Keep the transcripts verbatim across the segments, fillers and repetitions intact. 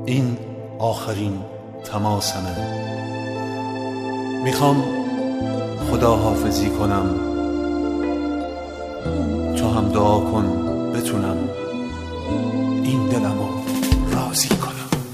این آخرین تماسمه. میخوام خدا حافظی کنم، تو هم دعا کن بتونم این دلمو راضی کنم.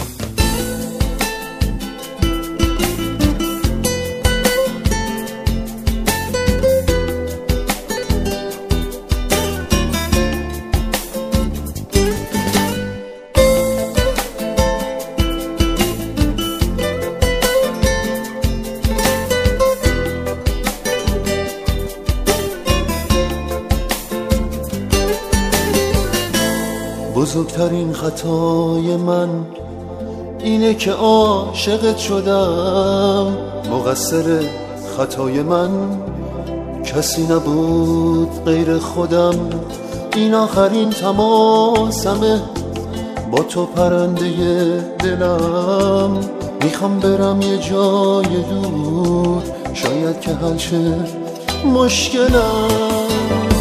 بزرگترین خطای من اینه که عاشقت شدم. مقصر خطای من کسی نبود غیر خودم. این آخرین تماسمه با تو پرنده دلم. میخوام برم یه جای دور، شاید که حل شه مشکلم.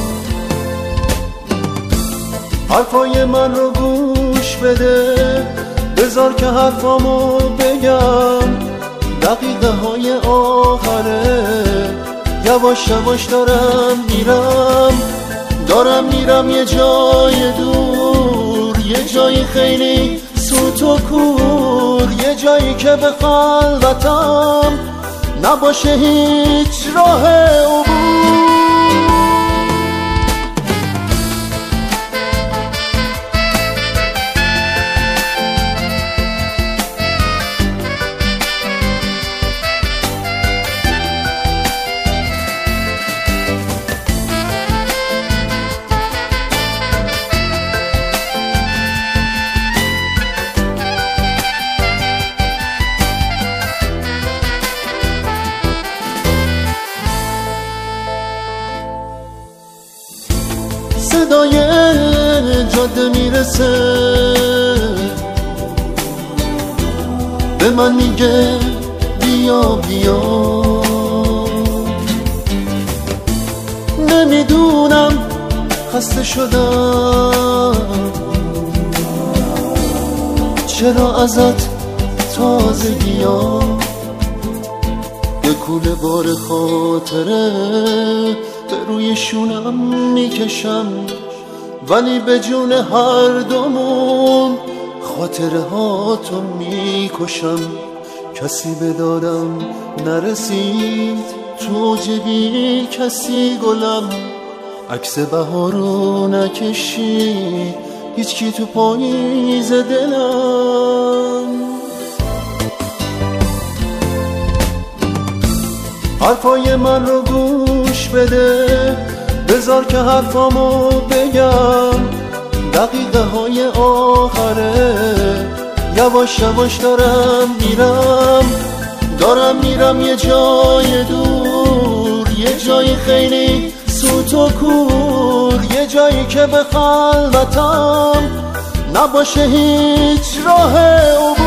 حرفای من رو گوش بده، بذار که حرفامو بگم. دقیقه های آخره، یواش یواش دارم میرم. دارم میرم یه جای دور، یه جایی خیلی سوت و کور. یه جایی که به خلوتم نباشه هیچ راه عبور. صدای جاده میرسه، به من میگه بیا بیا. نمیدونم خسته شدم، چرا ازت تازگیا. یه کوله بار خاطره به روی شونم میکشم، ولی به جون هر دومون خاطره ها تو میکشم. کسی به دادم نرسید، تو جبی کسی گلم. عکس بهارو نکشید هیچ کی تو پاییز دلم. حرفای من رو گوش بده، بذار که حرفامو بگم. دقیقه های آخره، یواش یواش دارم میرم. دارم میرم یه جای دور، یه جایی خیلی سوت و کور. یه جایی که به خلوتم نباشه هیچ راه عبور.